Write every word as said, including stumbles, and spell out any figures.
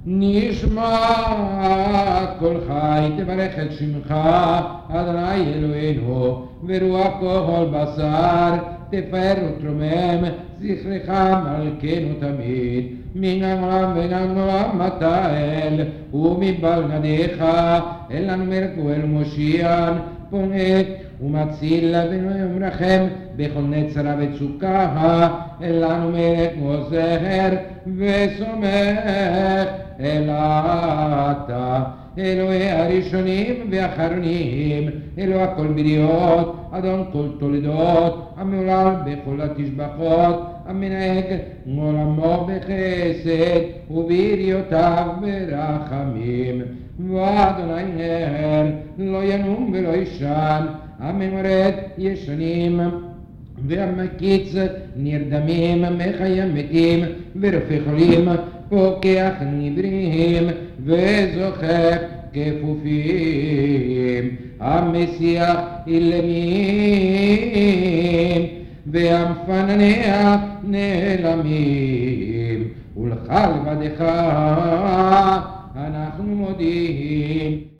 נשמע כל חי, תברך את שמך, אדוני אלוהינו, ורוח כל בשר, תפאר ותרומם, זכרך מלכנו תמיד, מן העולם וגם עולם אתה אל, ומבלעדיך, אל לנו מלך ואל מושיען, פונה ומציל ומרחם בכל נצרה וצוקה, אל לנו מלך ועוזר וסומך אל אתה. אלוהי הראשונים והאחרונים, אלוה כל בריות, אדון כל תולדות, המעולל בכל התשבחות, המנהג עולמו בחסד ובריותיו ברחמים. ואדוני נר לא ינום ולא ישן, הממרד ישנים והמקיץ נרדמים, מחיים מתים ורופא חולים, פוקח נבראים וזוכר כפופים, המסיח אילמים והמפננח נעלמים, ולך לבדך אנחנו מודים.